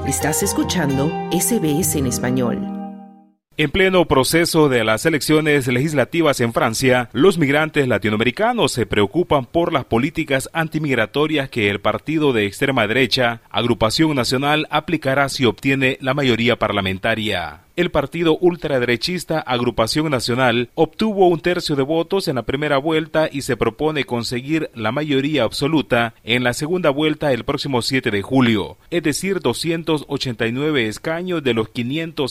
Estás escuchando SBS en español. En pleno proceso de las elecciones legislativas en Francia, los migrantes latinoamericanos se preocupan por las políticas antimigratorias que el partido de extrema derecha, Agrupación Nacional, aplicará si obtiene la mayoría parlamentaria. El partido ultraderechista Agrupación Nacional obtuvo 1/3 de votos en la primera vuelta y se propone conseguir la mayoría absoluta en la segunda vuelta el próximo 7 de julio, es decir, 289 escaños de los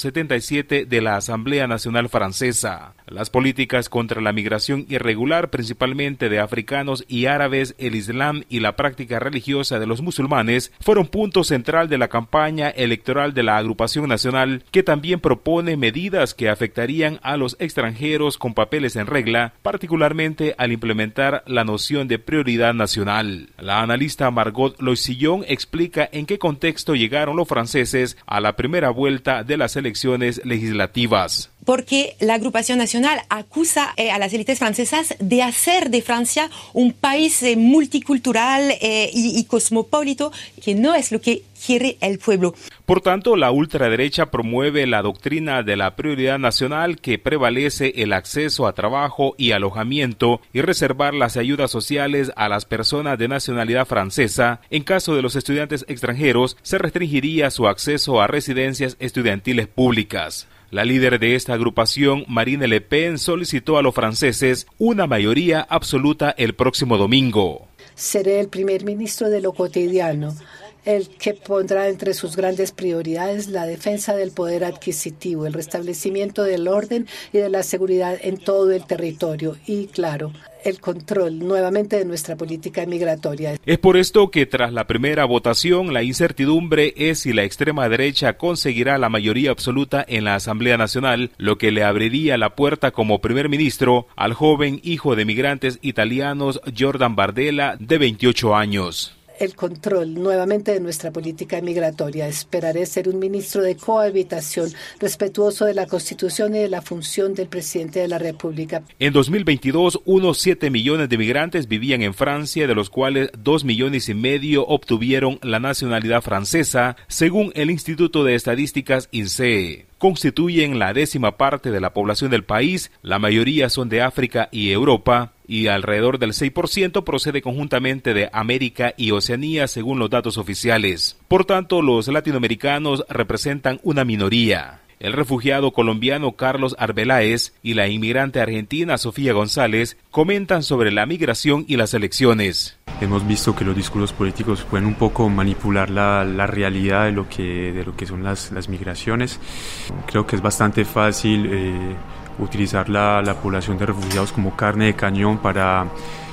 577 de la Asamblea Nacional Francesa. Las políticas contra la migración irregular, principalmente de africanos y árabes, el Islam y la práctica religiosa de los musulmanes, fueron punto central de la campaña electoral de la Agrupación Nacional, que también propone medidas que afectarían a los extranjeros con papeles en regla, particularmente al implementar la noción de prioridad nacional. La analista Margot Loisillon explica en qué contexto llegaron los franceses a la primera vuelta de las elecciones legislativas. Porque la Agrupación Nacional acusa a las élites francesas de hacer de Francia un país multicultural y cosmopolito, que no es lo que quiere el pueblo. Por tanto, la ultraderecha promueve la doctrina de la prioridad nacional, que prevalece el acceso a trabajo y alojamiento y reservar las ayudas sociales a las personas de nacionalidad francesa. En caso de los estudiantes extranjeros, se restringiría su acceso a residencias estudiantiles públicas. La líder de esta agrupación, Marine Le Pen, solicitó a los franceses una mayoría absoluta el próximo domingo. Seré el primer ministro de lo cotidiano, el que pondrá entre sus grandes prioridades la defensa del poder adquisitivo, el restablecimiento del orden y de la seguridad en todo el territorio y, claro, el control nuevamente de nuestra política migratoria. Es por esto que tras la primera votación, la incertidumbre es si la extrema derecha conseguirá la mayoría absoluta en la Asamblea Nacional, lo que le abriría la puerta como primer ministro al joven hijo de migrantes italianos Jordan Bardella, de 28 años. El control nuevamente de nuestra política migratoria. Esperaré ser un ministro de cohabitación, respetuoso de la Constitución y de la función del presidente de la República. En 2022, unos 7 millones de migrantes vivían en Francia, de los cuales 2,5 millones obtuvieron la nacionalidad francesa, según el Instituto de Estadísticas INSEE. Constituyen la 10ª parte de la población del país, la mayoría son de África y Europa, y alrededor del 6% procede conjuntamente de América y Oceanía, según los datos oficiales. Por tanto, los latinoamericanos representan una minoría. El refugiado colombiano Carlos Arbeláez y la inmigrante argentina Sofía González comentan sobre la migración y las elecciones. Hemos visto que los discursos políticos pueden un poco manipular la realidad de lo que son las migraciones. Creo que es bastante fácil utilizar la población de refugiados como carne de cañón para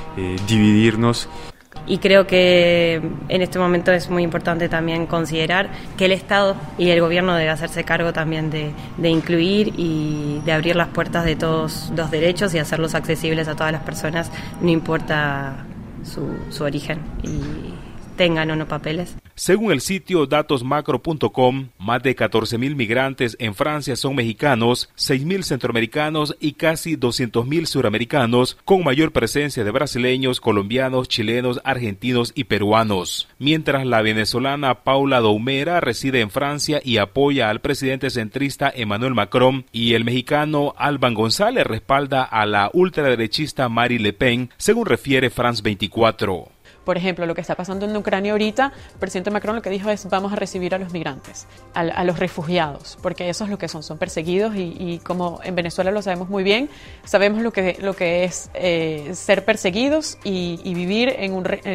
dividirnos. Y creo que en este momento es muy importante también considerar que el Estado y el gobierno debe hacerse cargo también de incluir y de abrir las puertas de todos los derechos y hacerlos accesibles a todas las personas, no importa su origen y tengan o no papeles. Según el sitio datosmacro.com, más de 14,000 migrantes en Francia son mexicanos, 6,000 centroamericanos y casi 200,000 suramericanos, con mayor presencia de brasileños, colombianos, chilenos, argentinos y peruanos. Mientras la venezolana Paula Doumera reside en Francia y apoya al presidente centrista Emmanuel Macron, y el mexicano Alban González respalda a la ultraderechista Marine Le Pen, según refiere France 24. Por ejemplo, lo que está pasando en Ucrania ahorita, el presidente Macron lo que dijo es: vamos a recibir a los migrantes, a los refugiados, porque eso es lo que son perseguidos y como en Venezuela lo sabemos muy bien, sabemos lo que es ser perseguidos y vivir en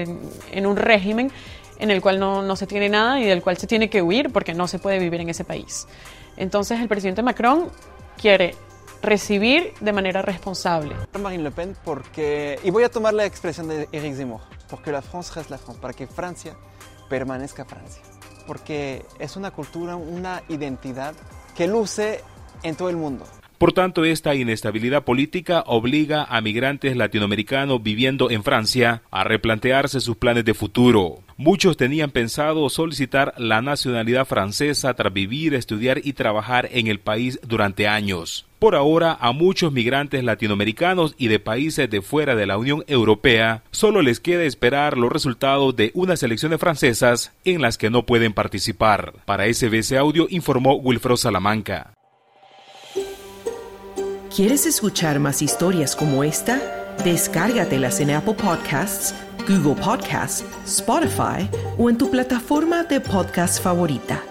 un régimen en el cual no se tiene nada y del cual se tiene que huir porque no se puede vivir en ese país. Entonces el presidente Macron quiere recibir de manera responsable. Marine Le Pen porque, y voy a tomar la expresión de Éric Zemmour, porque la France reste la France, para que Francia permanezca Francia, porque es una cultura, una identidad que luce en todo el mundo. Por tanto, esta inestabilidad política obliga a migrantes latinoamericanos viviendo en Francia a replantearse sus planes de futuro. Muchos tenían pensado solicitar la nacionalidad francesa tras vivir, estudiar y trabajar en el país durante años. Por ahora, a muchos migrantes latinoamericanos y de países de fuera de la Unión Europea solo les queda esperar los resultados de unas elecciones francesas en las que no pueden participar. Para SBS Audio informó Wilfredo Salamanca. ¿Quieres escuchar más historias como esta? Descárgatelas en Apple Podcasts, Google Podcasts, Spotify o en tu plataforma de podcast favorita.